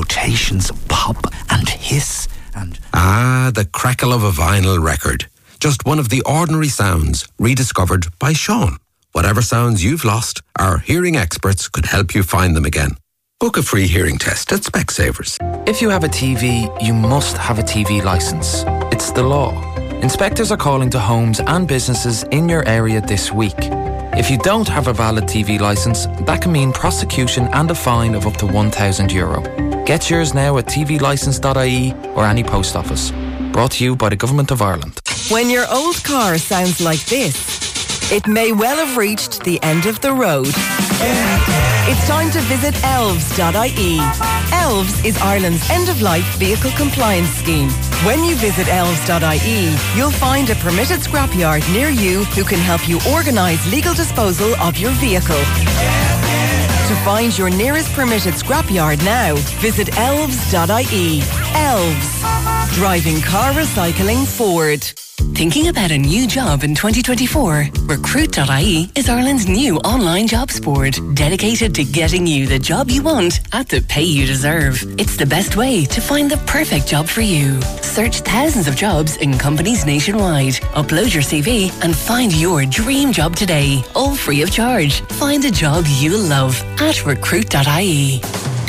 notations pop and hiss and... Ah, the crackle of a vinyl record. Just one of the ordinary sounds rediscovered by Sean. Whatever sounds you've lost, our hearing experts could help you find them again. Book a free hearing test at Specsavers. If you have a TV, you must have a TV licence. It's the law. Inspectors are calling to homes and businesses in your area this week. If you don't have a valid TV licence, that can mean prosecution and a fine of up to €1,000. Get yours now at tvlicence.ie or any post office. Brought to you by the Government of Ireland. When your old car sounds like this, it may well have reached the end of the road. It's time to visit elves.ie. Elves is Ireland's end-of-life vehicle compliance scheme. When you visit elves.ie, you'll find a permitted scrapyard near you who can help you organise legal disposal of your vehicle. To find your nearest permitted scrapyard now, visit elves.ie. Elves. Driving car recycling forward. Thinking about a new job in 2024? Recruit.ie is Ireland's new online jobs board, dedicated to getting you the job you want at the pay you deserve. It's the best way to find the perfect job for you. Search thousands of jobs in companies nationwide. Upload your CV and find your dream job today, all free of charge. Find a job you love at recruit.ie.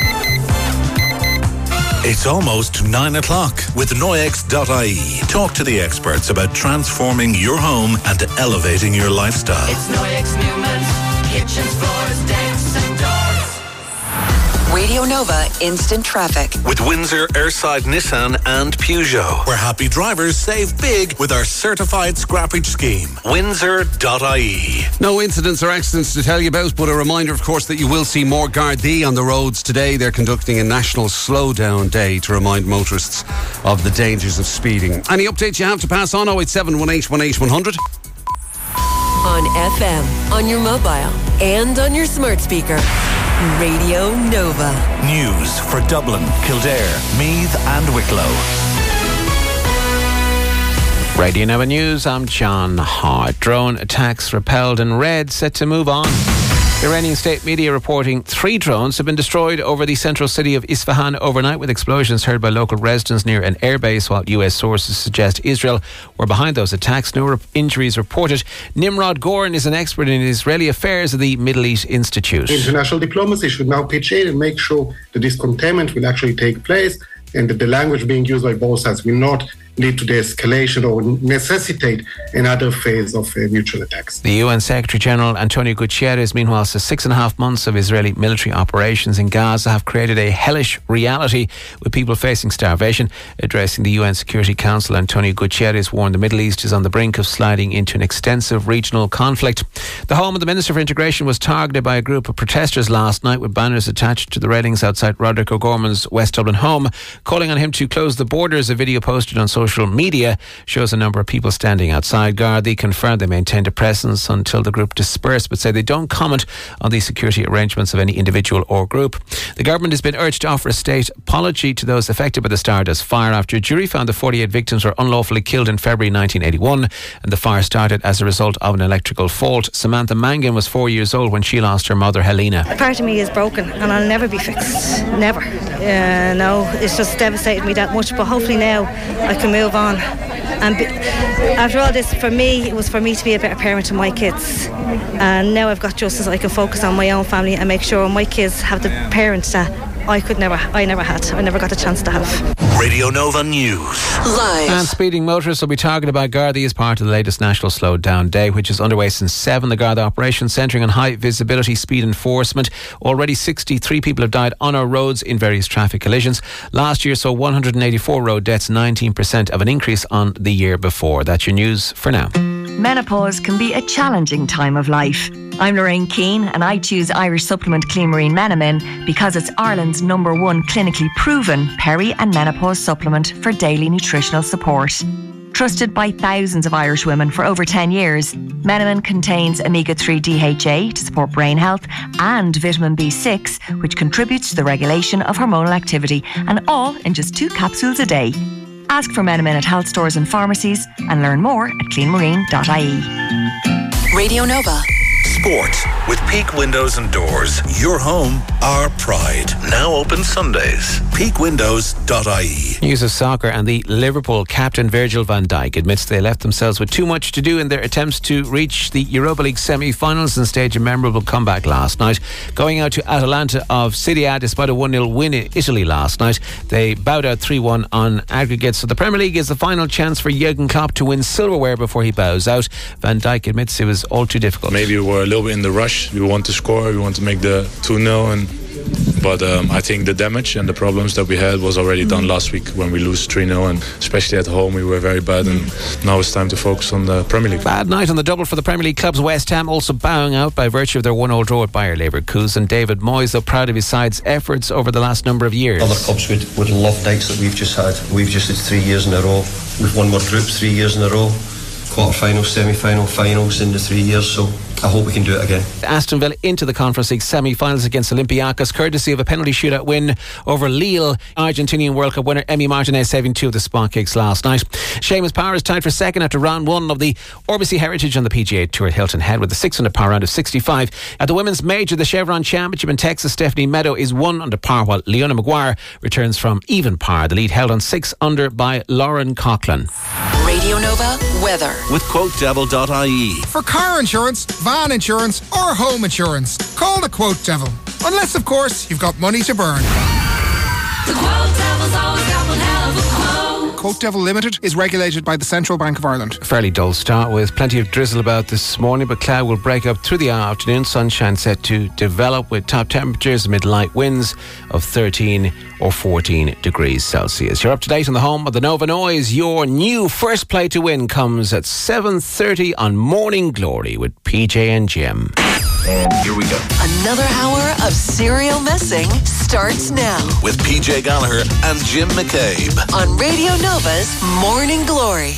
It's almost 9 o'clock with Noyex.ie. Talk to the experts about transforming your home and elevating your lifestyle. It's Noyex Newman's kitchens, floors, decks and doors. Radio Nova Instant Traffic. With Windsor, Airside, Nissan and Peugeot. Where happy drivers save big with our certified scrappage scheme. Windsor.ie. No incidents or accidents to tell you about, but a reminder, of course, that you will see more Gardaí on the roads today. They're conducting a national slowdown day to remind motorists of the dangers of speeding. Any updates you have to pass on? 087 18 100. On FM, on your mobile, and on your smart speaker. Radio Nova. News for Dublin, Kildare, Meath and Wicklow. Radio Nova News, I'm John Hart. Drone attacks repelled and Red set to move on. Iranian state media reporting 3 drones have been destroyed over the central city of Isfahan overnight, with explosions heard by local residents near an airbase, while US sources suggest Israel were behind those attacks. No injuries reported. Nimrod Gorin is an expert in Israeli affairs at the Middle East Institute. International diplomacy should now pitch in and make sure that this containment will actually take place and that the language being used by both sides will not lead to the escalation or necessitate another phase of mutual attacks. The UN Secretary-General Antonio Guterres, meanwhile, says 6.5 months of Israeli military operations in Gaza have created a hellish reality, with people facing starvation. Addressing the UN Security Council, Antonio Guterres warned the Middle East is on the brink of sliding into an extensive regional conflict. The home of the Minister for Integration was targeted by a group of protesters last night, with banners attached to the railings outside Roderick O'Gorman's West Dublin home, calling on him to close the borders. A video posted on social media shows a number of people standing outside. Gardaí confirmed they maintained a presence until the group dispersed, but say they don't comment on the security arrangements of any individual or group. The government has been urged to offer a state apology to those affected by the Stardust fire after a jury found the 48 victims were unlawfully killed in February 1981, and the fire started as a result of an electrical fault. Samantha Mangan was 4 years old when she lost her mother, Helena. A part of me is broken and I'll never be fixed. Never. No, it's just devastated me that much, but hopefully now I can move on. And after all this, for me, it was for me to be a better parent to my kids. And now I've got justice, I can focus on my own family and make sure my kids have the parents that I never got a chance to have. Radio Nova News. Live. And speeding motorists will be targeted by Gardaí as part of the latest National Slowdown Day, which is underway since 7. The Garda operation centring on high visibility speed enforcement. Already 63 people have died on our roads in various traffic collisions. Last year saw 184 road deaths, 19% of an increase on the year before. That's your news for now. Menopause can be a challenging time of life. I'm Lorraine Keane and I choose Irish supplement Clean Marine Menamin because it's Ireland's #1 clinically proven peri and menopause supplement for daily nutritional support. Trusted by thousands of Irish women for over 10 years, Menamin contains omega-3 DHA to support brain health and vitamin B6, which contributes to the regulation of hormonal activity, and all in just 2 capsules a day. Ask for Menamin at health stores and pharmacies and learn more at cleanmarine.ie. Radio Nova. Sport with Peak Windows and Doors. Your home, our pride. Now open Sundays. peakwindows.ie. News of soccer, and the Liverpool captain Virgil van Dijk admits they left themselves with too much to do in their attempts to reach the Europa League semi-finals and stage a memorable comeback last night. Going out to Atalanta of Serie A despite a 1-0 win in Italy last night, they bowed out 3-1 on aggregate. So the Premier League is the final chance for Jurgen Klopp to win silverware before he bows out. Van Dijk admits it was all too difficult. Maybe we were a little bit in the rush. We want to score, we want to make the 2-0, but I think the damage and the problems that we had was already done last week when we lose 3-0, and especially at home we were very bad, and now it's time to focus on the Premier League. Bad night on the double for the Premier League clubs. West Ham also bowing out by virtue of their 1-0 draw at Bayer Leverkusen. David Moyes, though proud of his side's efforts over the last number of years. Other clubs would love nights that we've just had. We've just had 3 years in a row. We've won more groups 3 years in a row. Quarter-finals, semi-final, finals in the 3 years, so I hope we can do it again. Aston Villa into the Conference League semi-finals against Olympiacos, courtesy of a penalty shootout win over Lille. Argentinian World Cup winner Emi Martinez saving 2 of the spot kicks last night. Seamus Power is tied for second after round 1 of the Orbisea Heritage on the PGA Tour at Hilton Head with a 600 par round of 65. At the women's major, the Chevron Championship in Texas, Stephanie Meadow is 1 under par, while Leona Maguire returns from even par. The lead held on 6 under by Lauren Coughlin. Radio Nova weather with QuoteDevil.ie. For car insurance, van insurance or home insurance, call the Quote Devil. Unless, of course, you've got money to burn. The Quote Devil's always got one hell of a quote. Quote Devil Limited is regulated by the Central Bank of Ireland. Fairly dull start with plenty of drizzle about this morning, but cloud will break up through the afternoon. Sunshine set to develop with top temperatures amid light winds of 13 or 14 degrees Celsius. You're up to date on the home of the Nova Noise. Your new first play to win comes at 7:30 on Morning Glory with PJ and Jim. And here we go. Another hour of serial messing starts now with PJ Gallagher and Jim McCabe on Radio Nova's Morning Glory.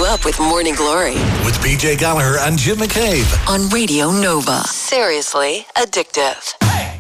up with Morning Glory. With PJ Gallagher and Jim McCabe. On Radio Nova. Seriously addictive.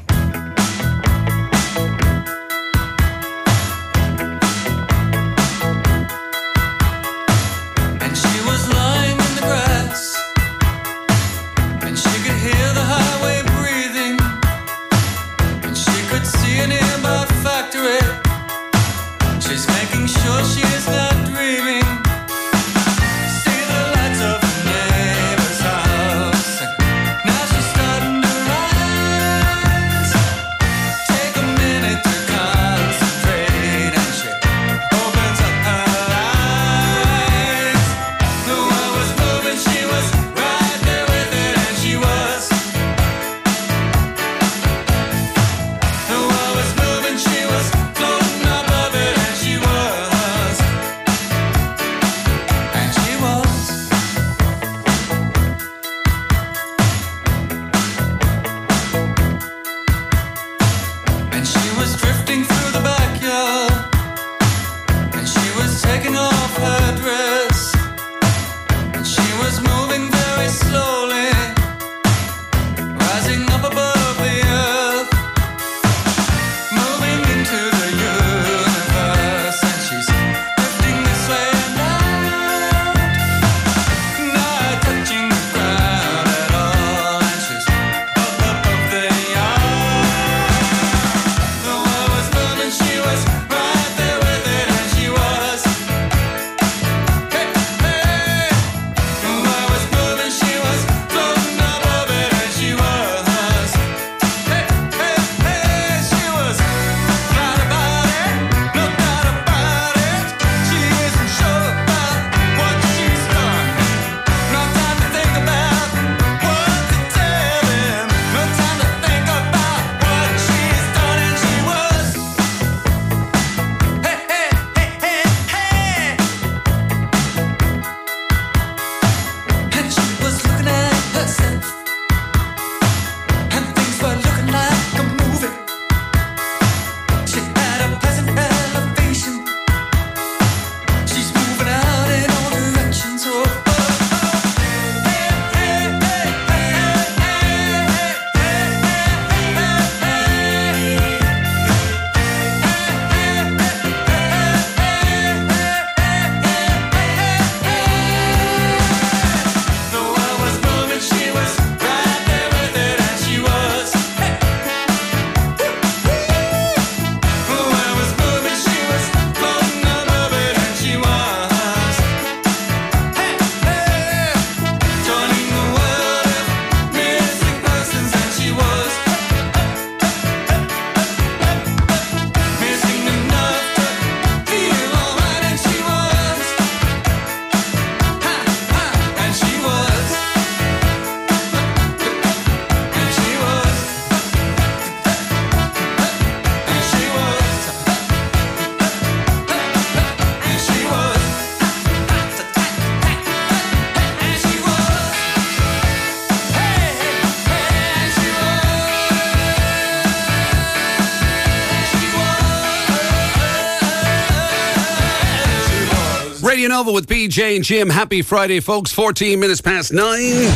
Radio Nova with BJ and Jim. Happy Friday, folks. 14 minutes past 9.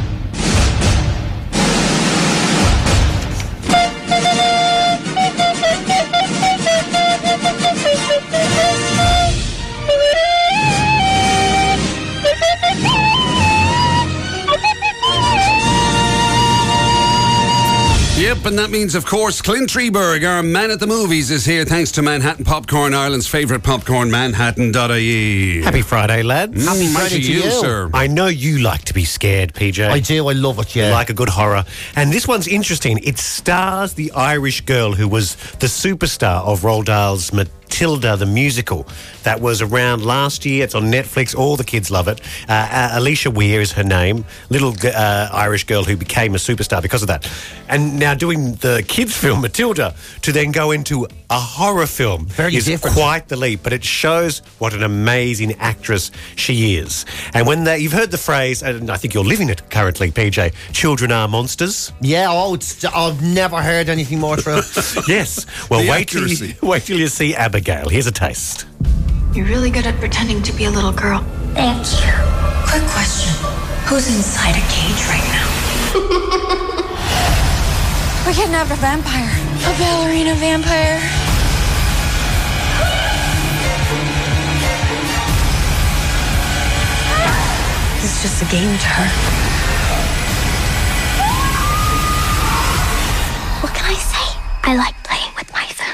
Yep, and that means, of course, Clint Treberg, our man at the movies, is here thanks to Manhattan Popcorn, Ireland's favourite popcorn, Manhattan.ie. Happy Friday, lads. Happy Friday to you, sir. I know you like to be scared, PJ. I do, I love it, yeah. You like a good horror. And this one's interesting. It stars the Irish girl who was the superstar of Roald Dahl's Matilda the musical. That was around last year. It's on Netflix. All the kids love it. Alicia Weir is her name. Little Irish girl who became a superstar because of that. And now doing the kids film Matilda to then go into a horror film is different. Quite the leap, but it shows what an amazing actress she is. And when you've heard the phrase, and I think you're living it currently, PJ, children are monsters. Yeah, I've never heard anything more true. Yes. Well, wait till you see Abigail. Here's a taste. You're really good at pretending to be a little girl. Thank you. Quick question. Who's inside a cage right now? We kidnapped a vampire. A ballerina vampire. It's just a game to her. What can I say? I like playing with my food.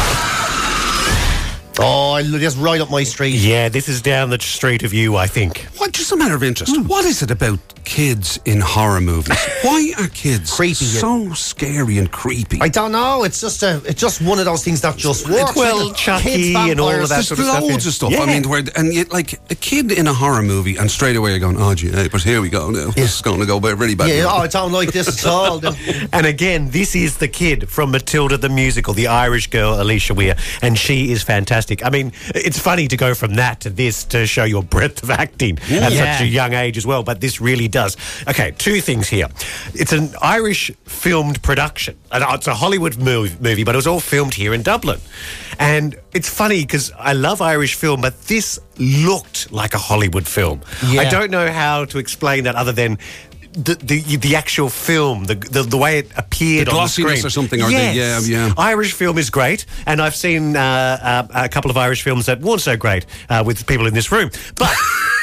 Oh, just right up my street. Yeah, this is down the street of you, I think. What, just a matter of interest, what is it about kids in horror movies? Why are kids creepy? So scary and creepy? I don't know. It's just one of those things that just works. Well, Chucky and all of that There's sort of stuff. loads of stuff. Yeah. I mean, and yet, like a kid in a horror movie, and straight away you're going, oh, gee, but here we go now. This is going to go really bad. Yeah, I don't like this at all. And again, this is the kid from Matilda the musical, the Irish girl, Alicia Weir, and she is fantastic. I mean, it's funny to go from that to this to show your breadth of acting at such a young age as well, but this really does. Okay, two things here. It's an Irish filmed production. It's a Hollywood movie, but it was all filmed here in Dublin. And it's funny because I love Irish film, but this looked like a Hollywood film. Yeah. I don't know how to explain that other than the actual film, the way it appeared on the screen. Glossiness or something. Yes. Yeah. Irish film is great, and I've seen a couple of Irish films that weren't so great with people in this room. But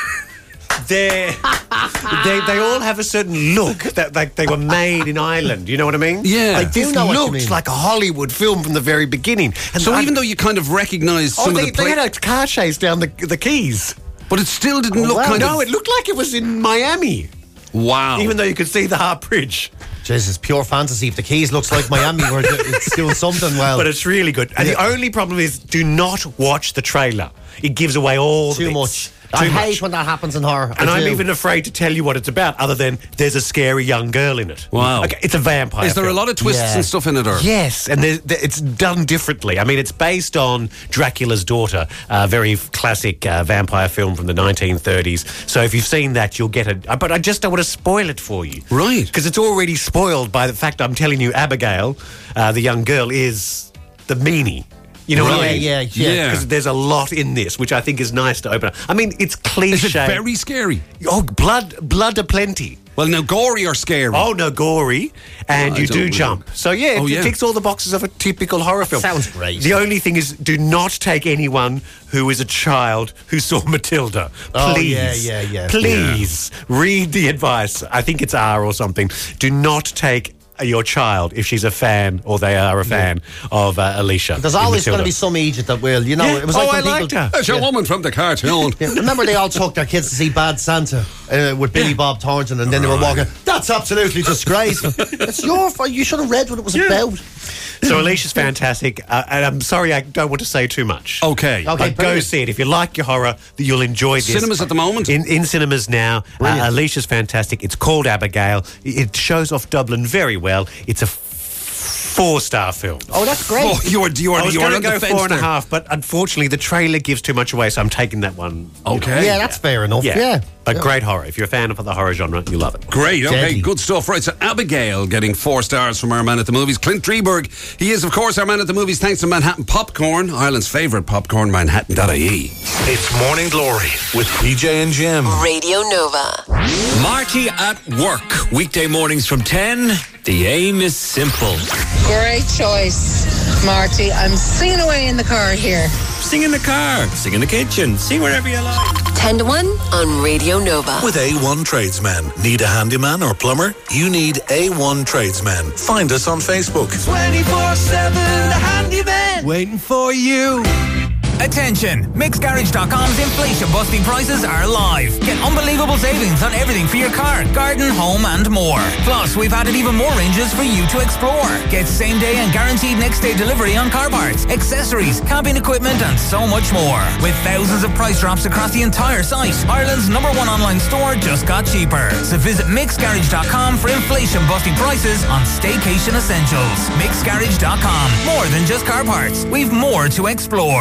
they all have a certain look that like they were made in Ireland. You know what I mean? Yeah. Like this looked like a Hollywood film from the very beginning. And so even though you kind of recognise some of the they had a car chase down the Keys. But it still didn't look kind of... No, it looked like it was in Miami. Wow. Even though you could see the Hart Bridge. Jesus, pure fantasy. If the Keys looks like Miami, where it's doing something well. But it's really good. And the only problem is, do not watch the trailer. It gives away all too the much. bits. I hate when that happens in horror. And I'm even afraid to tell you what it's about, other than there's a scary young girl in it. Wow. Okay, it's a vampire Is there film. a lot of twists and stuff in it? Or? Yes, and it's done differently. I mean, it's based on Dracula's Daughter, a very classic vampire film from the 1930s. So if you've seen that, you'll get it. But I just don't want to spoil it for you. Right. Because it's already spoiled by the fact I'm telling you Abigail, the young girl, is the meanie. You know what I mean? Yeah. Because there's a lot in this, which I think is nice to open up. I mean, it's cliche. Is it very scary? Oh, blood aplenty. Well, no, gory or scary? Oh, no, gory. And you do jump. So, it ticks all the boxes of a typical horror film. Sounds great. The only thing is, do not take anyone who is a child who saw Matilda. Please. Oh, yeah. Please read the advice. I think it's R or something. Do not take your child if she's a fan or they are a fan of Alicia. There's always going to be some idiot that will, you know. It was like I when people, liked her. That's a woman from the cartoon. Remember they all took their kids to see Bad Santa with Billy Bob Thornton, and then they were walking, that's absolutely disgraceful. It's your fault. You should have read what it was about. So Alicia's fantastic, and I'm sorry I don't want to say too much. Okay. But go see it. If you like your horror, you'll enjoy this. Cinemas at the moment? In cinemas now. Alicia's fantastic. It's called Abigail. It shows off Dublin very well. It's a 4-star film. Oh, that's great. Oh, you are I was going to on go the fence 4.5, but unfortunately the trailer gives too much away, so I'm taking that one. Okay. Yeah, that's fair enough. Yeah. But great horror. If you're a fan of the horror genre, you love it. Great, okay, Deadly. good stuff. Right, so Abigail getting 4 stars from our man at the movies, Clint Treberg. He is, of course, our man at the movies thanks to Manhattan Popcorn, Ireland's favourite popcorn, Manhattan.ie. It's Morning Glory with PJ and Jim. Radio Nova. Marty at work. Weekday mornings from 10. The aim is simple. Great choice, Marty. I'm singing away in the car here. Sing in the car, sing in the kitchen, sing wherever you like. 10 to 1 on Radio Nova. With A1 Tradesmen. Need a handyman or plumber? You need A1 Tradesmen. Find us on Facebook. 24/7, the handyman. Waiting for you. Attention! MixGarage.com's inflation-busting prices are live. Get unbelievable savings on everything for your car, garden, home and more. Plus, we've added even more ranges for you to explore. Get same-day and guaranteed next-day delivery on car parts, accessories, camping equipment and so much more. With thousands of price drops across the entire site, Ireland's #1 online store just got cheaper. So visit MixGarage.com for inflation-busting prices on staycation essentials. MixGarage.com. More than just car parts. We've more to explore. No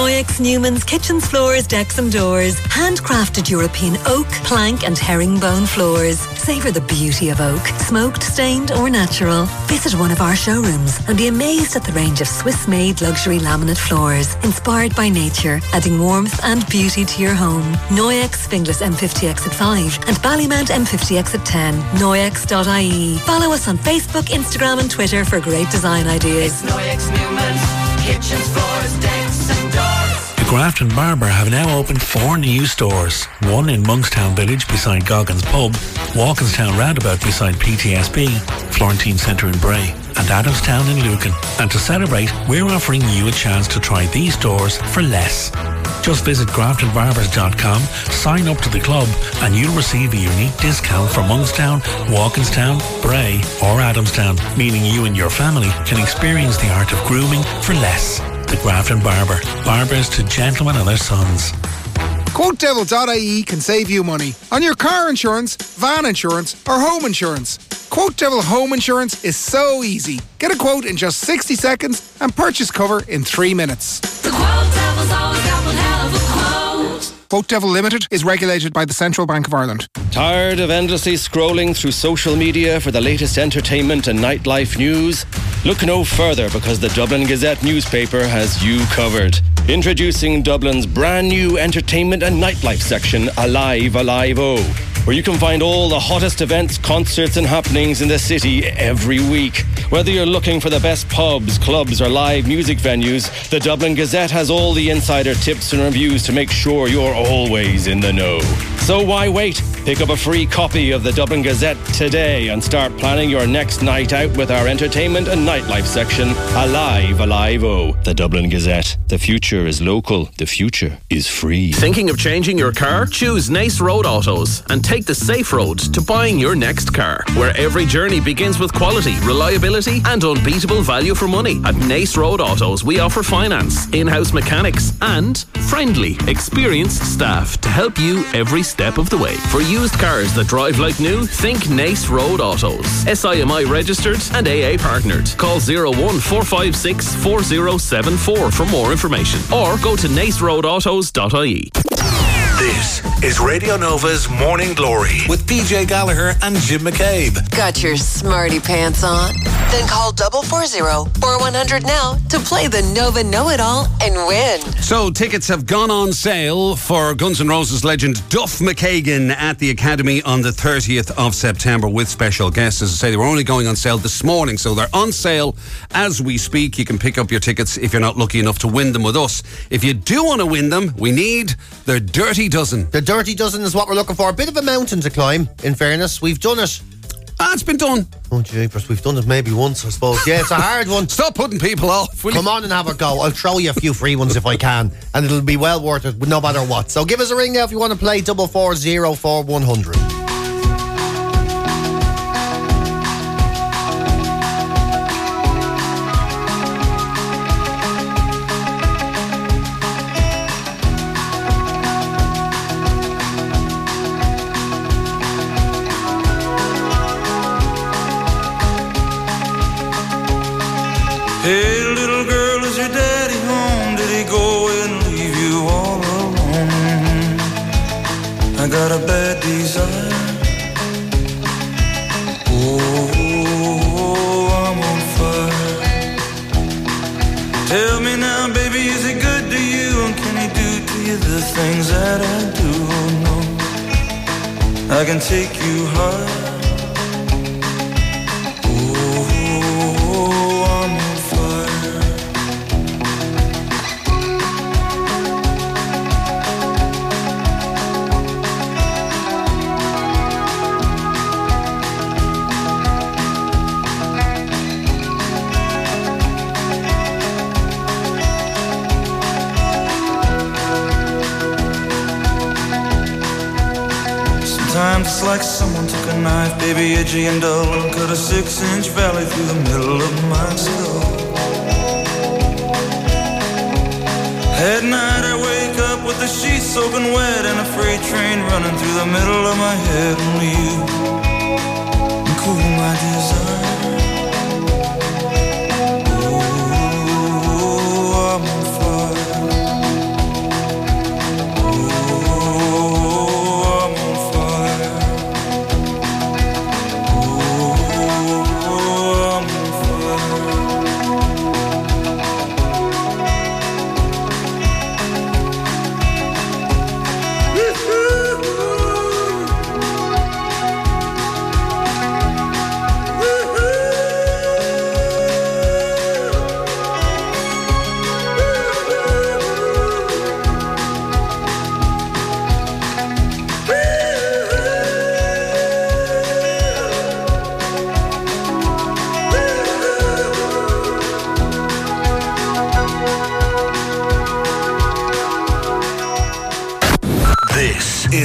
Noyex Newman's kitchens, floors, decks and doors. Handcrafted European oak, plank and herringbone floors. Savour the beauty of oak, smoked, stained or natural. Visit one of our showrooms and be amazed at the range of Swiss-made luxury laminate floors, inspired by nature, adding warmth and beauty to your home. Noyex Finglas M50 Exit 5 and Ballymount M50 Exit 10. Noyex.ie. Follow us on Facebook, Instagram and Twitter for great design ideas. It's Noyex Newman's kitchens, floors, decks and doors. The Grafton Barber have now opened 4 new stores. One in Monkstown Village beside Goggins Pub, Walkinstown Roundabout beside PTSB, Florentine Centre in Bray, and Adamstown in Lucan. And to celebrate, we're offering you a chance to try these stores for less. Just visit graftonbarbers.com, sign up to the club, and you'll receive a unique discount for Monkstown, Walkinstown, Bray or Adamstown, meaning you and your family can experience the art of grooming for less. The Grafton Barber. Barbers to gentlemen and their sons. QuoteDevil.ie can save you money on your car insurance, van insurance or home insurance. Quote Devil Home Insurance is so easy. Get a quote in just 60 seconds and purchase cover in 3 minutes. The Quote Devil's always got one hell of a quote. Quote Devil Limited is regulated by the Central Bank of Ireland. Tired of endlessly scrolling through social media for the latest entertainment and nightlife news? Look no further, because the Dublin Gazette newspaper has you covered. Introducing Dublin's brand new entertainment and nightlife section, Alive Alive-O, where you can find all the hottest events, concerts and happenings in the city every week. Whether you're looking for the best pubs, clubs or live music venues, the Dublin Gazette has all the insider tips and reviews to make sure you're always in the know. So why wait? Pick up a free copy of the Dublin Gazette today and start planning your next night out with our entertainment and nightlife section, Alive Alive-O. The Dublin Gazette. The future is local. The future is free. Thinking of changing your car? Choose Nace Road Autos and take the safe road to buying your next car, where every journey begins with quality, reliability and unbeatable value for money. At Nace Road Autos, we offer finance, in-house mechanics and friendly, experienced staff to help you every step of the way. For used cars that drive like new, think Nace Road Autos. SIMI registered and AA partnered. Call 01456 4074 for more information, or go to naceroadautos.ie. This is Radio Nova's Morning Glory with PJ Gallagher and Jim McCabe. Got your smarty pants on? Then call 440-4100 now to play the Nova Know-It-All and win. So tickets have gone on sale for Guns N' Roses legend Duff McKagan at the Academy on the 30th of September with special guests. As I say, they were only going on sale this morning, so they're on sale as we speak. You can pick up your tickets if you're not lucky enough to win them with us. If you do want to win them, we need the Dirty Dozen. The Dirty Dozen is what we're looking for. A bit of a mountain to climb, in fairness. We've done it. It's been done. Oh, jeepers, we've done it maybe once, I suppose. Yeah, it's a hard one. Stop putting people off. Come on and have a go. I'll throw you a few free ones if I can, and it'll be well worth it, no matter what. So give us a ring now if you want to play 440-4100. Hey, little girl, is your daddy home? Did he go and leave you all alone? I got a bad desire. Oh, I'm on fire. Tell me now, baby, is he good to you? And can he do to you the things that I do? Oh, no, I can take you high. Sometimes it's like someone took a knife, baby, edgy and dull, and cut a 6-inch valley through the middle of my skull. At night I wake up with the sheets soaking wet and a freight train running through the middle of my head. Only you can cool my desire. Oh, I'm on fire.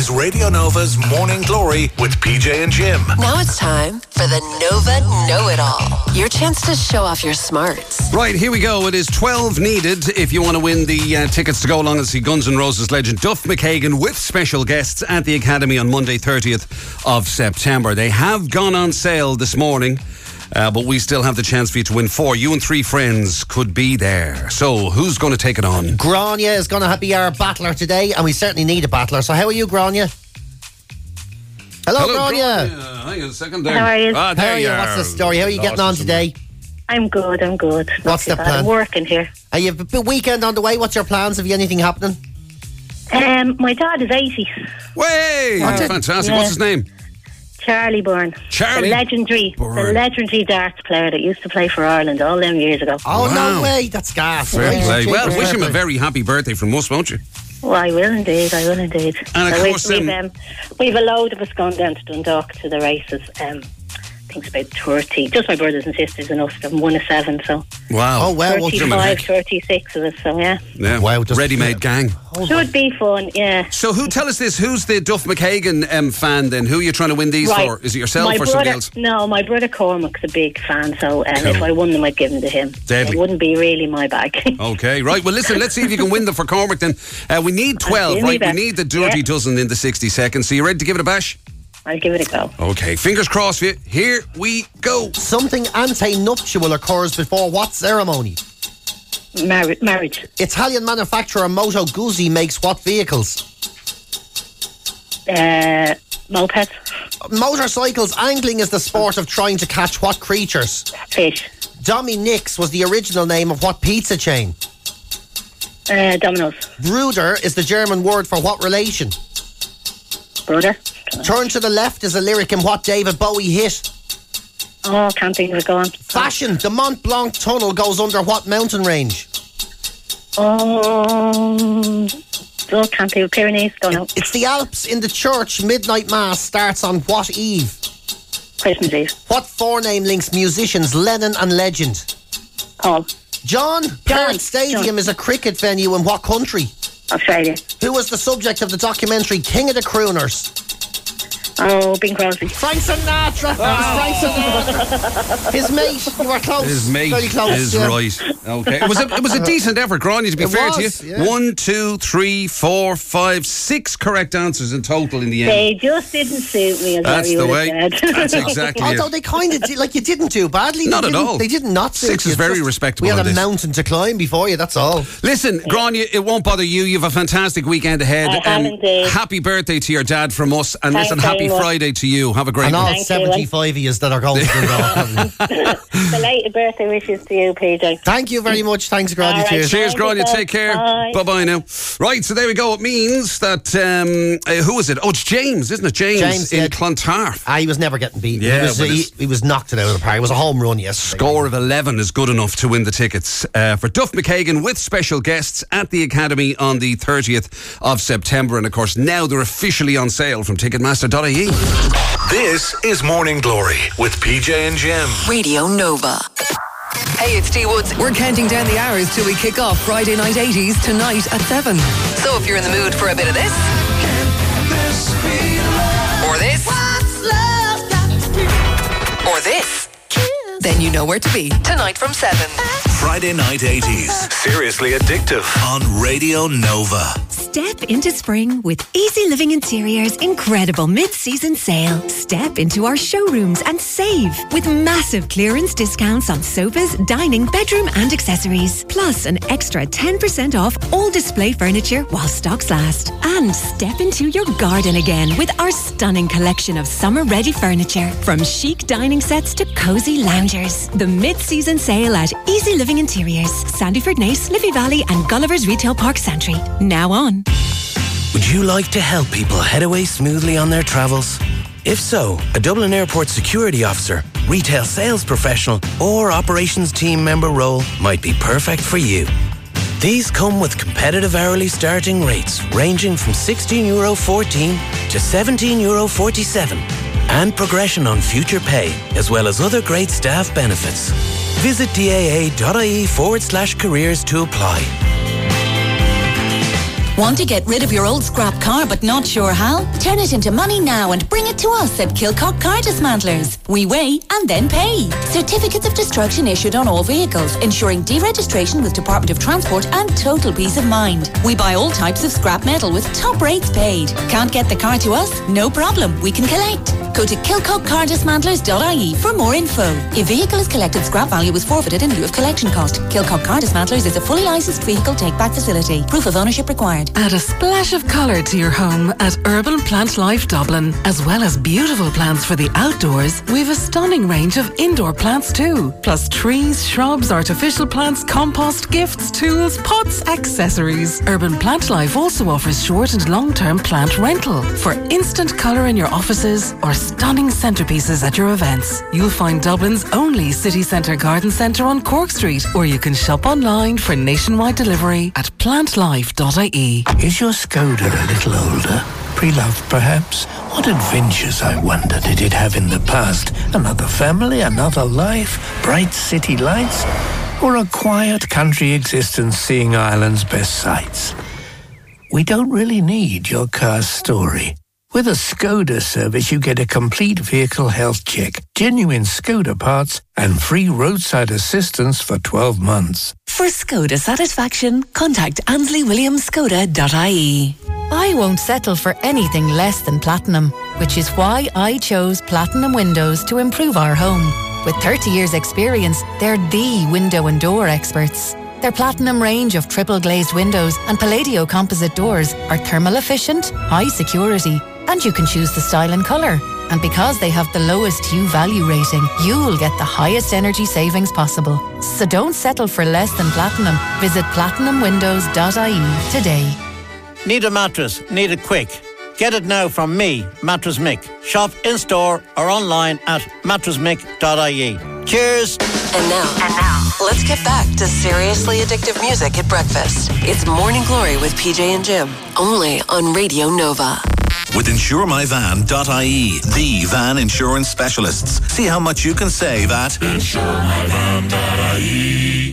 is Radio Nova's Morning Glory with PJ and Jim. Now it's time for the Nova Know-It-All. Your chance to show off your smarts. Right, here we go. It is 12 needed if you want to win the tickets to go along and see Guns N' Roses legend Duff McKagan with special guests at the Academy on Monday 30th of September. They have gone on sale this morning. But we still have the chance for you to win 4. You and 3 friends could be there. So, who's going to take it on? Grania is going to be our battler today, and we certainly need a battler. So, how are you, Grania? Hello, Grania. Hang on a second there. How are you? How are you? What's the story? How are you getting on today? I'm good. What's the plan? I'm working here. Are you a weekend on the way? What's your plans? Have you anything happening? My dad is 80. Way! Fantastic. Yeah. What's his name? Charlie Byrne. Charlie the legendary darts player that used to play for Ireland all them years ago. Oh, no way. That's gas. Fair play. Well, wish him a very happy birthday from us, won't you? Well, I will indeed. And of course, we've a load of us gone down to Dundalk to the races. I think it's about 30. Just my brothers and sisters and us. I'm 1 of 7, so. Wow. Oh, well. 35, 36 of us, so yeah. Yeah. Wow. Ready-made gang. Should be fun, yeah. So tell us this, who's the Duff McKagan fan then? Who are you trying to win these for? Is it yourself or somebody else? No, my brother Cormac's a big fan, so if I won them, I'd give them to him. Deadly. It wouldn't be really my bag. Okay, right. Well, listen, let's see if you can win them for Cormac then. We need 12, right? We need the dirty dozen in the 60 seconds. So you ready to give it a bash? I'll give it a go. Okay, fingers crossed for you. Here we go. Something anti-nuptial occurs before what ceremony? Marriage. Italian manufacturer Moto Guzzi makes what vehicles? Mopeds. Motorcycles. Angling is the sport of trying to catch what creatures? Fish. Dominick's was the original name of what pizza chain? Domino's. Bruder is the German word for what relation? Brother. Turn to the left is a lyric in what David Bowie hit? Oh, can't think of it. Go on. Fashion. The Mont Blanc tunnel goes under what mountain range? Can't think of Pyrenees. Don't know. It's the Alps. In the church, midnight mass starts on what eve? Christmas Eve. What forename links musicians Lennon and Legend? Paul. John. Perth Stadium is a cricket venue in what country? Australia. Who was the subject of the documentary King of the Crooners? Oh, Bing Crosby. Frank Sinatra. Frank Sinatra. His mate. You were close. His mate Very close, is right. Okay. It was a decent effort, Grania, to be fair to you. Yeah. 1, 2, 3, 4, 5, 6 correct answers in total in the end. They just didn't suit me. That's the way. That's exactly it. Although they kind of did, you didn't do badly. Not at all. They did not suit 6 you. is very respectable. We had on a this. mountain to climb before you, that's all. Listen, Grania, it won't bother you. You have a fantastic weekend ahead. Happy birthday to your dad from us. And Thanks listen, happy Friday to you. Have a great And all week. 75 of yous that are going to Dundalk. Belated birthday wishes to you, PJ. Thank you very much. Thanks, Grania. Right, Cheers. Cheers, Grania. Take care. Bye. Bye now. Right, so there we go. It means that, who is it? Oh, it's James, isn't it? James in Clontarf. He was never getting beaten. Yeah, he was knocked it out of the park. It was a home run yesterday. Score of 11 is good enough to win the tickets for Duff McKagan with special guests at the Academy on the 30th of September. And of course, now they're officially on sale from Ticketmaster.ie. This is Morning Glory with PJ and Jim. Radio Nova. Hey, it's T Woods. We're counting down the hours till we kick off Friday Night 80s tonight at 7. So if you're in the mood for a bit of this, or this, or this, then you know where to be. Tonight from 7. Friday Night 80s. Seriously addictive on Radio Nova. Step into spring with Easy Living Interiors' incredible mid-season sale. Step into our showrooms and save with massive clearance discounts on sofas, dining, bedroom and accessories. Plus an extra 10% off all display furniture while stocks last. And step into your garden again with our stunning collection of summer-ready furniture. From chic dining sets to cozy loungers. The mid-season sale at Easy Living Interiors, Sandyford Nace, Liffey Valley and Gulliver's Retail Park Santry. Now on. Would you like to help people head away smoothly on their travels? If so, a Dublin Airport security officer, retail sales professional, or operations team member role might be perfect for you. These come with competitive hourly starting rates ranging from €16.14 to €17.47 and progression on future pay, as well as other great staff benefits. Visit daa.ie/careers to apply. Want to get rid of your old scrap car but not sure how? Turn it into money now and bring it to us at Kilcock Car Dismantlers. We weigh and then pay. Certificates of destruction issued on all vehicles, ensuring deregistration with Department of Transport and total peace of mind. We buy all types of scrap metal with top rates paid. Can't get the car to us? No problem, we can collect. Go to kilcockcardismantlers.ie for more info. If vehicle is collected, scrap value is forfeited in lieu of collection cost. Kilcock Car Dismantlers is a fully licensed vehicle take-back facility. Proof of ownership required. Add a splash of colour to your home at Urban Plant Life Dublin. As well as beautiful plants for the outdoors, we've a stunning range of indoor plants too. Plus trees, shrubs, artificial plants, compost, gifts, tools, pots, accessories. Urban Plant Life also offers short and long-term plant rental for instant colour in your offices or stunning centerpieces at your events. You'll find Dublin's only city centre garden centre on Cork Street, or you can shop online for nationwide delivery at plantlife.ie. Is your Skoda a little older? Pre-loved, perhaps? What adventures, I wonder, did it have in the past? Another family, another life, bright city lights, or a quiet country existence seeing Ireland's best sights? We don't really need your car's story. With a Skoda service, you get a complete vehicle health check, genuine Skoda parts, and free roadside assistance for 12 months. For Skoda satisfaction, contact AnsleyWilliamsSkoda.ie. I won't settle for anything less than platinum, which is why I chose Platinum Windows to improve our home. With 30 years' experience, they're the window and door experts. Their Platinum range of triple glazed windows and Palladio composite doors are thermal efficient, high security, and you can choose the style and colour. And because they have the lowest U-value rating, you'll get the highest energy savings possible. So don't settle for less than platinum. Visit platinumwindows.ie today. Need a mattress? Need it quick? Get it now from me, Mattress Mick. Shop in-store or online at mattressmick.ie. Cheers! And now, let's get back to seriously addictive music at breakfast. It's Morning Glory with PJ and Jim, only on Radio Nova. With InsureMyVan.ie, the van insurance specialists. See how much you can save at InsureMyVan.ie.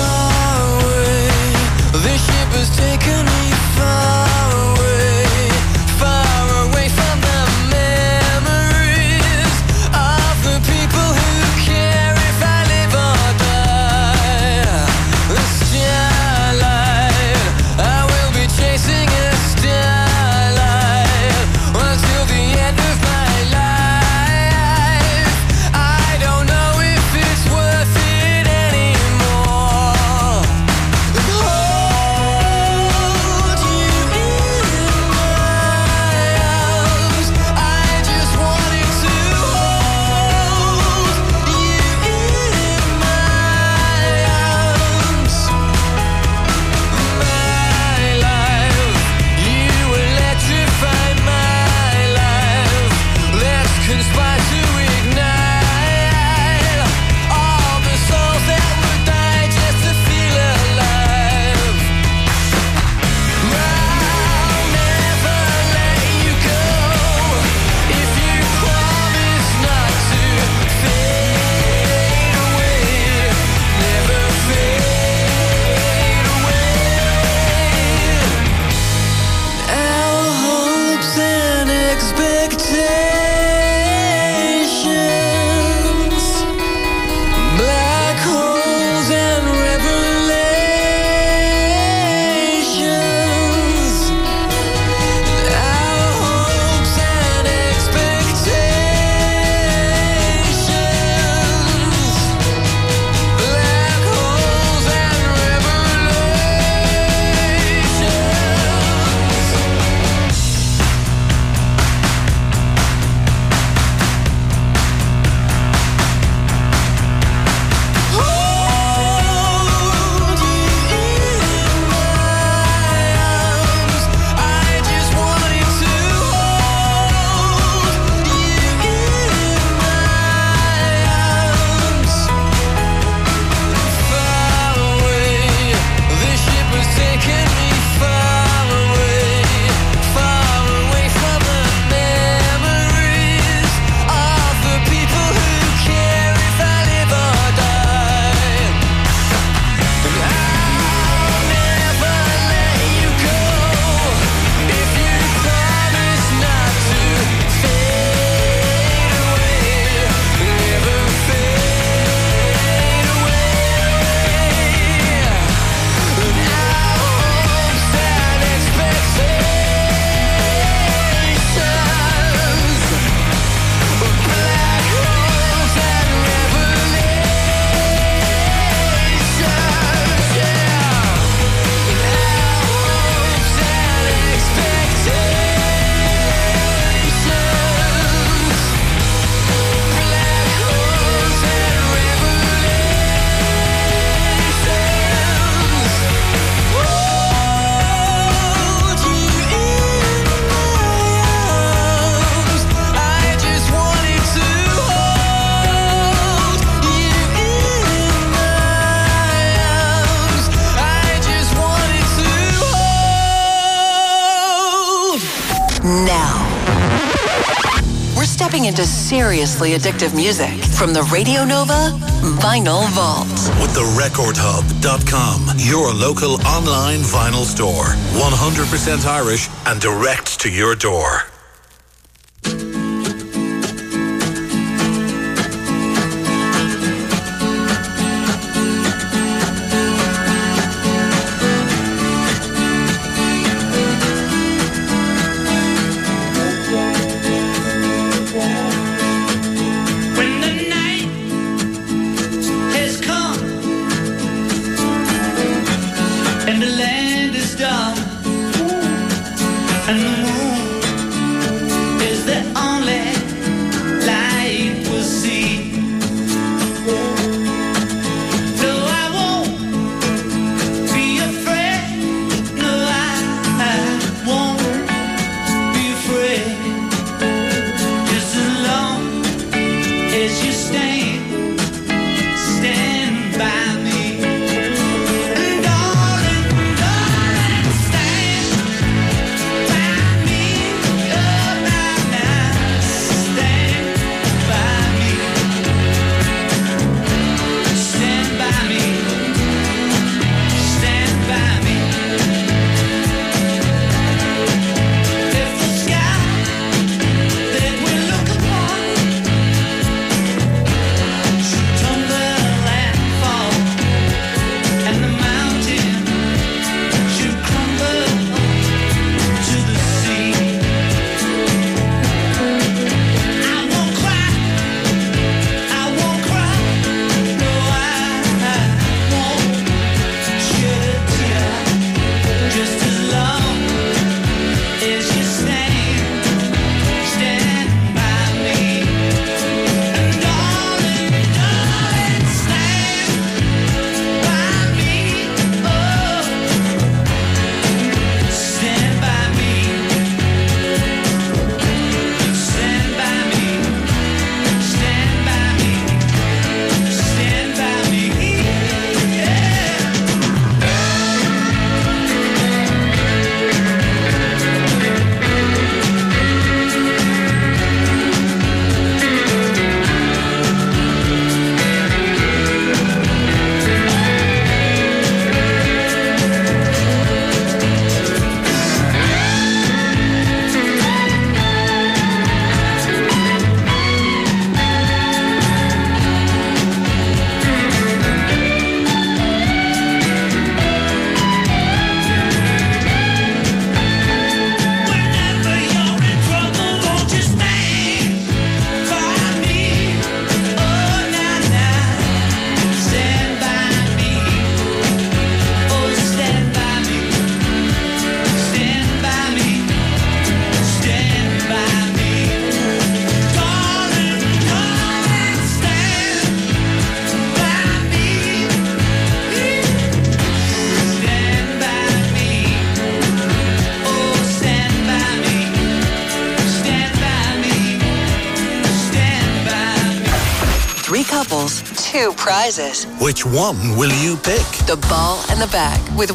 The ship has taken me far away. We're stepping into seriously addictive music from the Radio Nova Vinyl Vault. With the recordhub.com, your local online vinyl store. 100% Irish and direct to your door. couples, 2 prizes. Which one will you pick? The Ball and the Bag with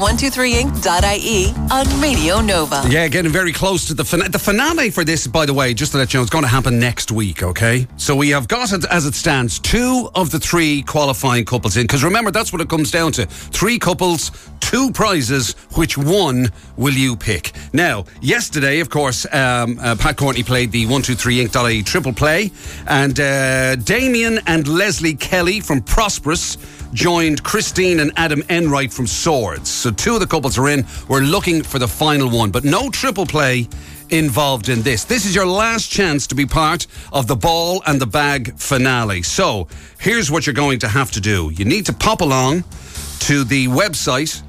123inc.ie on Radio Nova. Yeah, getting very close to the finale for this, by the way, just to let you know, it's going to happen next week, okay? So we have got, as it stands, 2 of the 3 qualifying couples in, because remember, that's what it comes down to. 3 couples, 2 prizes. Which one will you pick? Now, yesterday, of course, Pat Courtney played the 123inc.ie triple play, and Damien and Leslie Kelly from Prosperous joined Christine and Adam Enright from Swords. So 2 of the couples are in. We're looking for the final one, but no triple play involved in this. This is your last chance to be part of the Ball and the Bag finale. So here's what you're going to have to do. You need to pop along to the website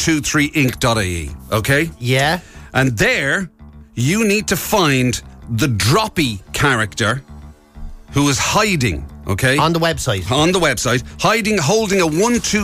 123inc.ie, okay? Yeah. And there you need to find the Droppy character who is hiding, okay? On the website. On the website, hiding, holding a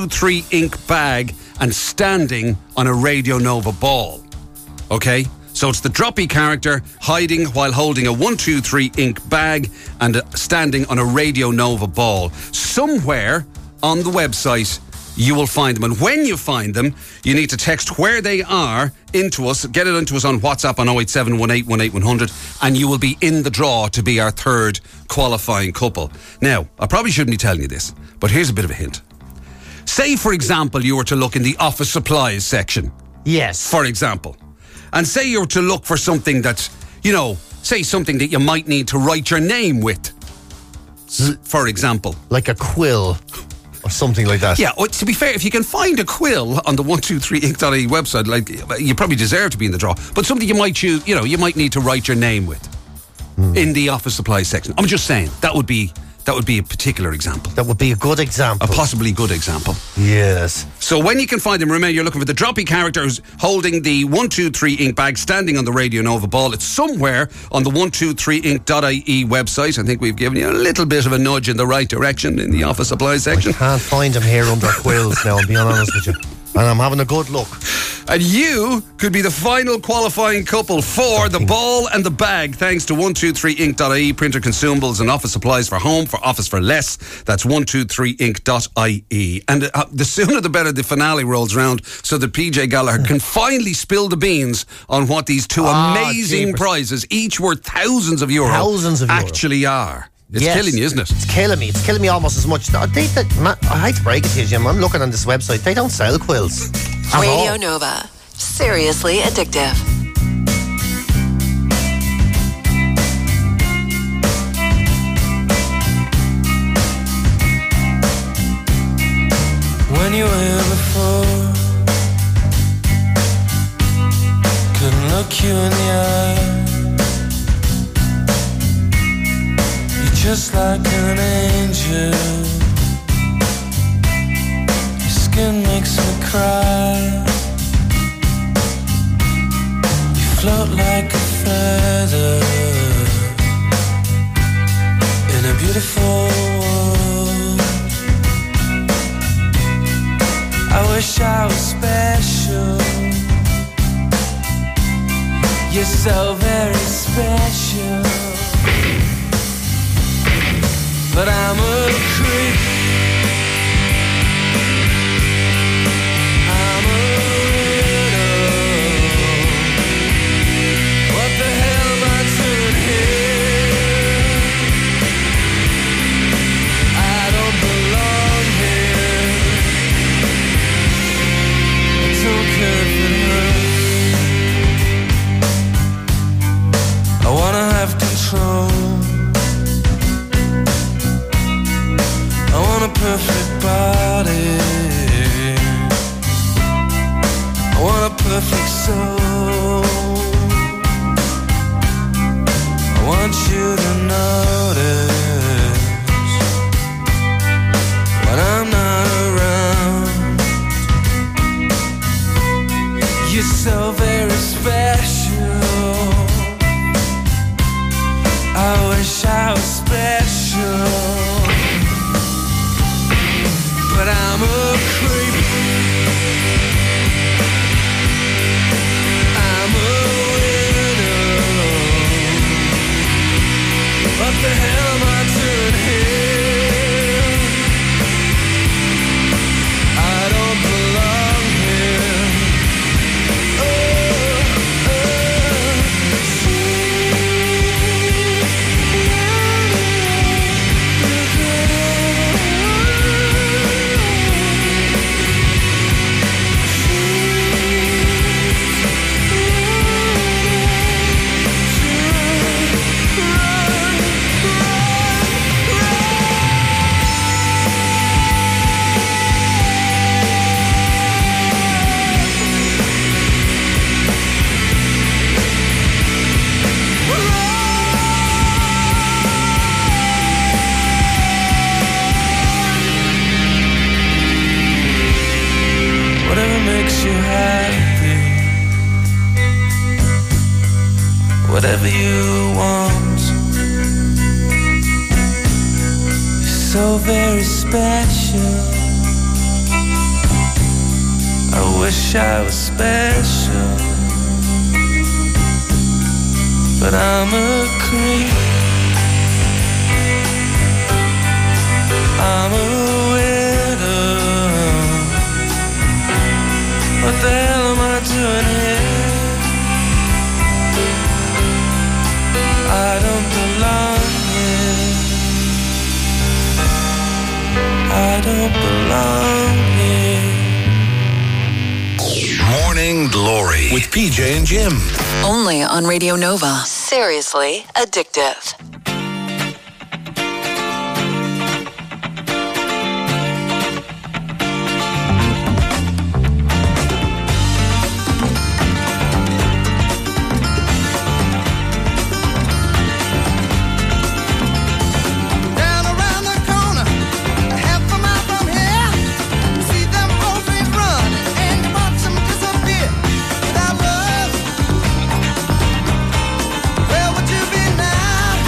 123inc bag and standing on a Radio Nova ball, okay? So it's the Droppy character hiding while holding a 123inc bag and standing on a Radio Nova ball. Somewhere on the website, you will find them. And when you find them, you need to text where they are into us, get it into us on WhatsApp on 0871818 and you will be in the draw to be our third qualifying couple. Now, I probably shouldn't be telling you this, but here's a bit of a hint. Say, for example, you were to look in the office supplies section. Yes. For example. And say you were to look for something that, you know, say something that you might need to write your name with. For example. Like a quill or something like that. Yeah, to be fair, if you can find a quill on the 123ink.ie website, like, you probably deserve to be in the draw. But something you might choose, you know, you might need to write your name with in the office supplies section. I'm just saying, that would be a particular example. That would be a good example. A possibly good example. Yes. So when you can find them, remember, you're looking for the droppy characters holding the 123 ink bag standing on the Radio Nova ball. It's somewhere on the 123ink.ie website. I think we've given you a little bit of a nudge in the right direction in the office supplies section. I can't find them here under quills now, I'm being honest with you. And I'm having a good look. And you could be the final qualifying couple for the ball and the bag, thanks to 123ink.ie, printer consumables and office supplies for home, for office for less. That's 123ink.ie. And the sooner the better the finale rolls round, so that PJ Gallagher can finally spill the beans on what these two amazing prizes, each worth thousands of euros, actually are. It's killing you, isn't it? It's killing me. It's killing me almost as much. I hate to break it to you, Jim. I'm looking on this website. They don't sell quills. Radio Nova. Seriously addictive. When you were here before, couldn't look you in the eye. Just like an angel, your skin makes me cry. You float like a feather in a beautiful world. I wish I was special. You're so very special. But I'm a creep. I'm a widow. What the hell am I doing here? I don't belong here. I don't care if it hurts. I wanna have control. I want a perfect body. I want a perfect soul. I want you to notice when I'm not around. You're so very special. I wish I was special. But I'm a creep. I'm a widow. What the hell am I doing here? I don't belong here. You happy, whatever you want. You're so very special. I wish I was special, but I'm a creep. I'm a widow. don't belong here. I don't belong here. Morning Glory with PJ and Jim. Only on Radio Nova. Seriously addictive. Where would you be now?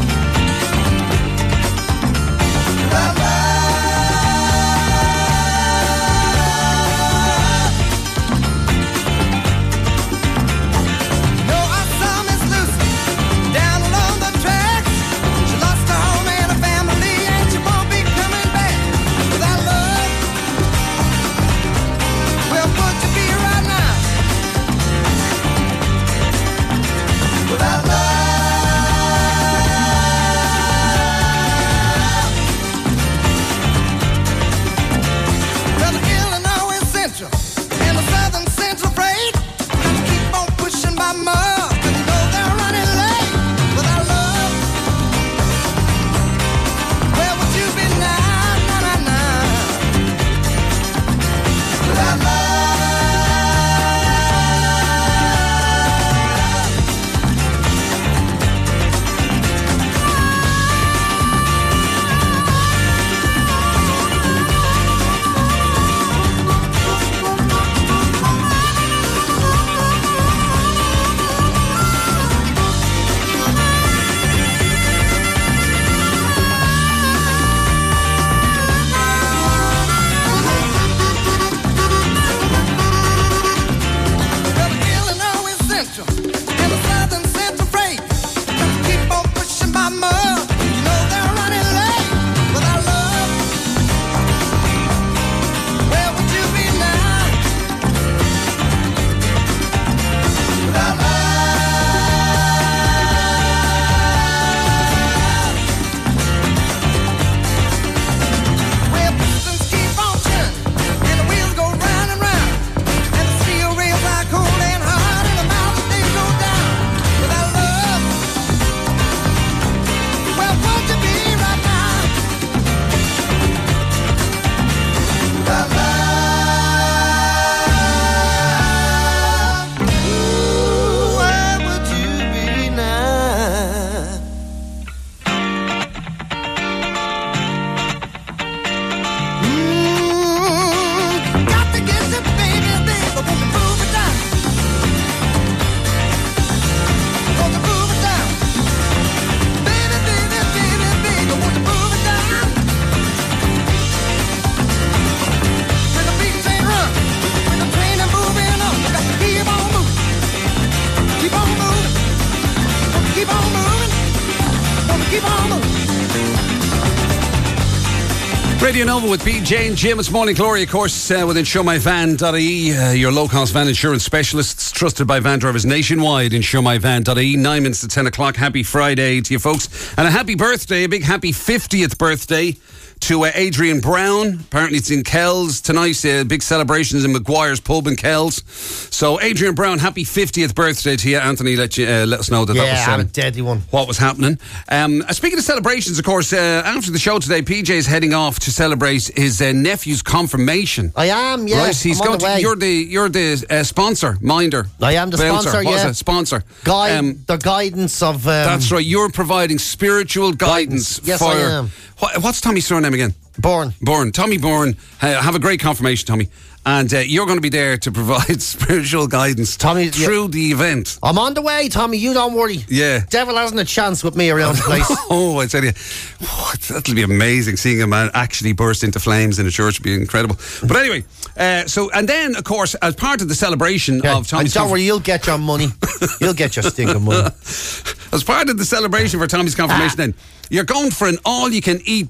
Radio Nova with PJ and Jim. It's Morning Glory, of course, with InsureMyVan.ie, your low-cost van insurance specialists, trusted by van drivers nationwide. InsureMyVan.ie, 9 minutes to 10 o'clock. Happy Friday to you folks. And a happy birthday, a big happy 50th birthday to Adrian Brown. Apparently it's in Kells tonight. Big celebrations in McGuire's Pub in Kells. So Adrian Brown, happy 50th birthday to you. Anthony, let us know that that was a deadly one. What was happening. Speaking of celebrations, of course, after the show today, PJ is heading off to celebrate his nephew's confirmation. I am, yeah. Right, he's going to. You're the sponsor, minder. I am the sponsor, What yeah. is it? Sponsor. The guidance of. That's right. You're providing spiritual guidance. Yes, for. I am. What's Tommy's surname again? Bourne. Tommy Bourne. Have a great confirmation, Tommy. And you're going to be there to provide spiritual guidance through the event. I'm on the way, Tommy. You don't worry. Yeah. Devil hasn't a chance with me around the place. Oh, I tell you. That'll be amazing. Seeing a man actually burst into flames in a church would be incredible. But anyway, and then, of course, as part of the celebration of Tommy's... Don't worry, you'll get your money. You'll get your stinking money. As part of the celebration for Tommy's confirmation then, you're going for an all-you-can-eat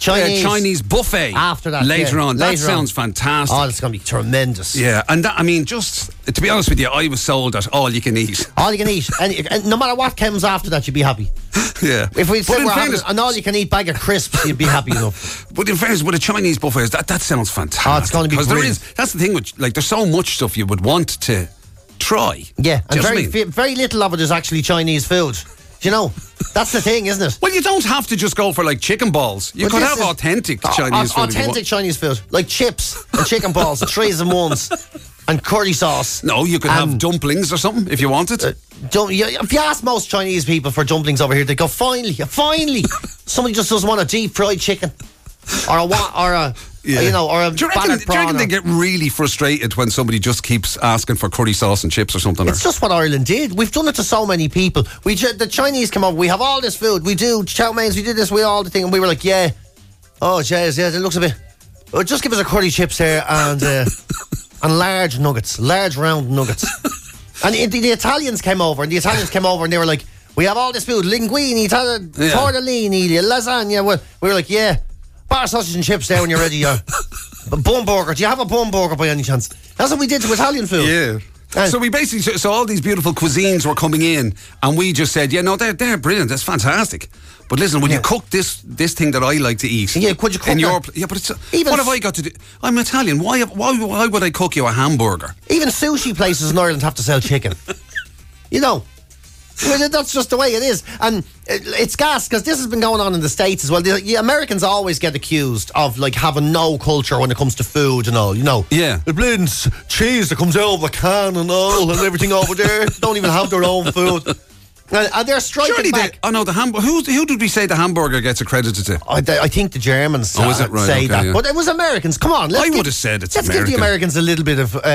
Chinese buffet. After that, later on. That Later sounds on. fantastic. Oh, it's going to be tremendous. Yeah, and that, I mean, just to be honest with you, I was sold at all you can eat. All you can eat. And no matter what comes after that, you'd be happy. Yeah. If we said But in we're having fairness- an all-you-can-eat bag of crisps, you'd be happy enough. But in fairness, with a Chinese buffet, that sounds fantastic. Oh, it's going to be because there brilliant. is. That's the thing with there's so much stuff you would want to try. Yeah, Do and you know what I mean? very little of it is actually Chinese food. Do you know? That's the thing, isn't it? Well, you don't have to just go for like chicken balls. You But could this have is- authentic Chinese food. if you want. Authentic Chinese food, like chips and chicken balls, 3s and 1s, and curry sauce. No, you could have dumplings or something if you wanted. If you ask most Chinese people for dumplings over here, they go, finally, somebody just doesn't want a deep fried chicken, or a Yeah. or a Do you reckon, battered prawn. they get really frustrated when somebody just keeps asking for curry sauce and chips or something? It's just what Ireland did. We've done it to so many people. The Chinese come over. We have all this food. We do chow mains. We did this. We all the thing. And we were like, yeah. Oh, jeez, yeah. It looks a bit. Oh, just give us a curry chips there and large nuggets, large round nuggets. And the Italians came over, and they were like, we have all this food: linguine, tortellini, lasagna. Well, we were like, yeah. Bar sausage and chips there when you're ready. Bun burger. Do you have a bun burger by any chance? That's what we did to Italian food. Yeah. So we basically, so all these beautiful cuisines were coming in, and we just said, yeah, no, they're brilliant. That's fantastic. But listen, when you cook this thing that I like to eat, yeah, could you cook yeah, but what have I got to do? I'm Italian. Why would I cook you a hamburger? Even sushi places in Ireland have to sell chicken. You know. Well, that's just the way it is. And it's gas, because this has been going on in the States as well. The Americans always get accused of like having no culture when it comes to food and all, you know. Yeah. The bleeding cheese that comes out of the can and all and everything over there. Don't even have their own food. And they're striking back. Who did we say the hamburger gets accredited to? I think the Germans is it? Right, say okay, that. yeah. But it was Americans. Come on. I would have said it's Let's American. give the Americans a little bit of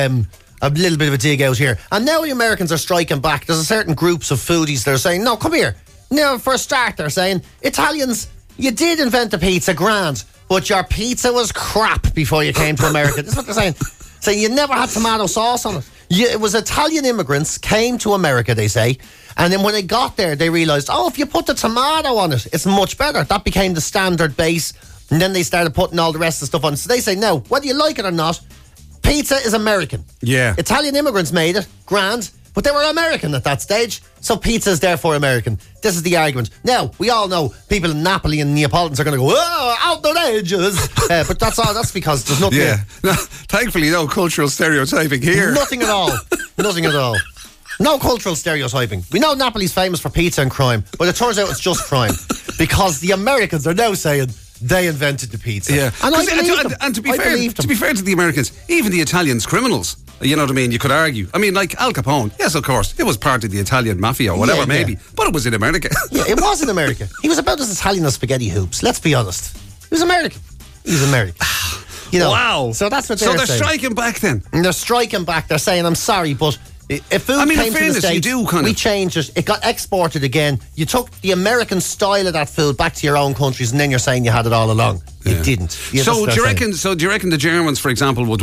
a dig out here. And now the Americans are striking back. There's a certain groups of foodies that are saying, no, come here. Now, for a start, they're saying, Italians, you did invent the pizza, grand, but your pizza was crap before you came to America. That's what they're saying. Saying you never had tomato sauce on it. It was Italian immigrants came to America, they say, and then when they got there, they realised, if you put the tomato on it, it's much better. That became the standard base, and then they started putting all the rest of the stuff on. So they say, now, whether you like it or not, pizza is American. Yeah. Italian immigrants made it, grand, but they were American at that stage, so pizza is therefore American. This is the argument. Now, we all know people in Napoli and Neapolitans are going to go, outrageous! But that's because there's nothing. Yeah. No, thankfully, no cultural stereotyping here. Nothing at all. Nothing at all. No cultural stereotyping. We know Napoli's famous for pizza and crime, but it turns out it's just crime. Because the Americans are now saying they invented the pizza. Yeah. And I believe them. And to be fair to the Americans, even the Italians, criminals, you know what I mean, you could argue. I mean, like Al Capone, yes, of course, it was part of the Italian mafia or whatever, maybe, but it was in America. Yeah, it was in America. He was about as Italian as spaghetti hoops, let's be honest. He was American. He was American. You know, wow. So that's what they're saying. So they're striking back then? And they're striking back. They're saying, I'm sorry, but if food came to the States, we changed it. It got exported again. You took the American style of that food back to your own countries, and then you're saying you had it all along. You didn't. So do you reckon the Germans, for example, would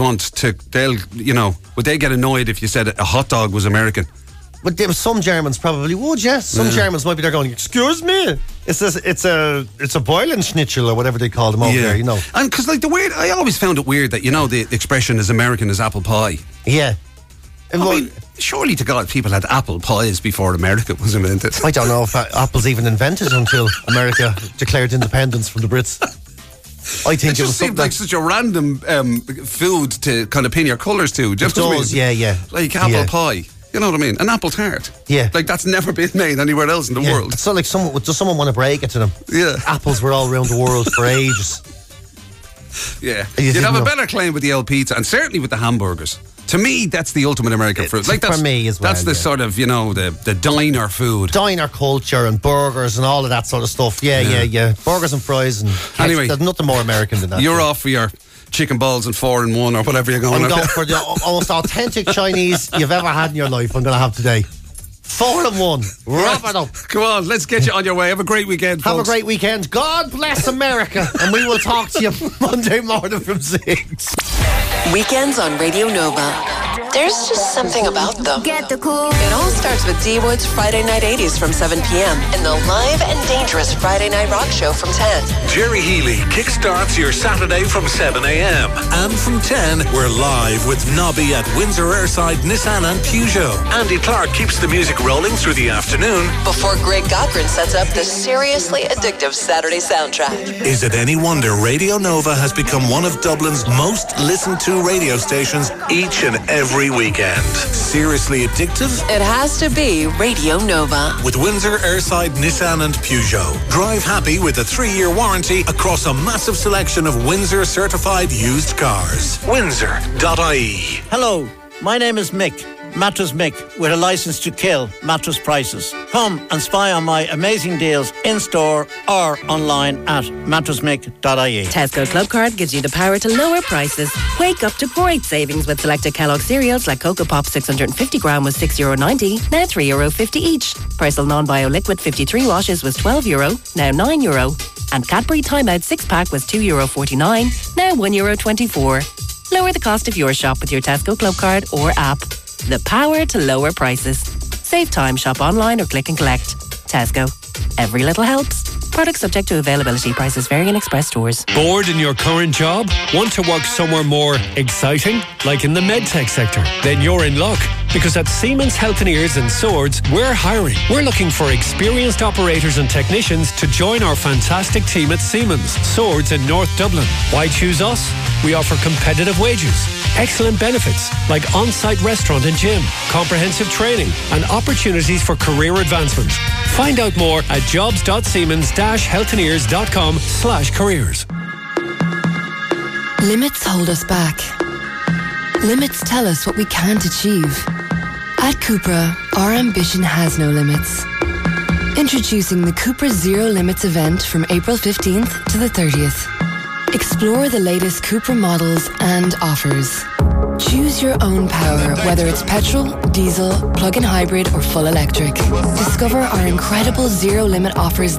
would they get annoyed if you said a hot dog was American? But some Germans probably would, yes. Some Germans might be there going, excuse me, it's a boiling schnitzel or whatever they call them over there, you know. And because I always found it weird that, the expression as American as apple pie. Yeah. I mean, surely to God, people had apple pies before America was invented. I don't know if apples even invented until America declared independence from the Brits. I think it just seemed like such a random food to kind of pin your colours to. It does, yeah. Like apple pie. You know what I mean? An apple tart. Yeah. Like that's never been made anywhere else in the world. It's not like does someone want to break it to them? Yeah. Apples were all around the world for ages. Yeah. You'd have a better claim with the El Pizza and certainly with the hamburgers. To me, that's the ultimate American food. Like that's, for me as well. That's the sort of, the diner food. Diner culture and burgers and all of that sort of stuff. Yeah. Burgers and fries and anyway, there's nothing more American than that. You're off for your chicken balls and 4-in-1 or whatever you're going. I'm going for the most authentic Chinese you've ever had in your life. I'm going to have today. 4-in-1. Wrap it up. Come on, let's get you on your way. Have a great weekend, folks. Have a great weekend. God bless America. And we will talk to you Monday morning from 6. Weekends on Radio Nova. There's just something about them. Get the cool. It all starts with D Wood's Friday Night 80s from 7 p.m. and the live and dangerous Friday Night Rock Show from 10. Jerry Healy kickstarts your Saturday from 7 a.m. And from 10, we're live with Nobby at Windsor Airside Nissan and Peugeot. Andy Clark keeps the music rolling through the afternoon. Before Greg Cochran sets up the seriously addictive Saturday soundtrack. Is it any wonder Radio Nova has become one of Dublin's most listened to radio stations each and every weekend? Seriously addictive? It has to be Radio Nova. With Windsor Airside Nissan and Peugeot. Drive happy with a 3-year warranty across a massive selection of Windsor certified used cars. Windsor.ie. Hello, my name is Mick, Mattress Mick, with a license to kill mattress prices. Come and spy on my amazing deals in-store or online at mattressmick.ie. Tesco Club Card gives you the power to lower prices. Wake up to great savings with selected Kellogg cereals like Cocoa Pop 650 gram was €6.90, now €3.50 each. Persil Non-Bio Liquid 53 washes was €12, now €9. And Cadbury Time Out 6-pack was €2.49, now €1.24. Lower the cost of your shop with your Tesco Club Card or app. The power to lower prices. Save time, shop online or click and collect. Tesco. Every little helps. Products subject to availability. Prices vary in express stores. Bored in your current job? Want to work somewhere more exciting? Like in the medtech sector? Then you're in luck. Because at Siemens Healthineers and Swords, we're hiring. We're looking for experienced operators and technicians to join our fantastic team at Siemens Swords in North Dublin. Why choose us? We offer competitive wages, excellent benefits like on-site restaurant and gym, comprehensive training and opportunities for career advancement. Find out more at jobs.siemens-healthineers.com/careers. Limits hold us back. Limits tell us what we can't achieve. At Cupra, our ambition has no limits. Introducing the Cupra Zero Limits event from April 15th to the 30th. Explore the latest Cupra models and offers. Choose your own power, whether it's petrol, diesel, plug-in hybrid or full electric. Discover our incredible zero limit offers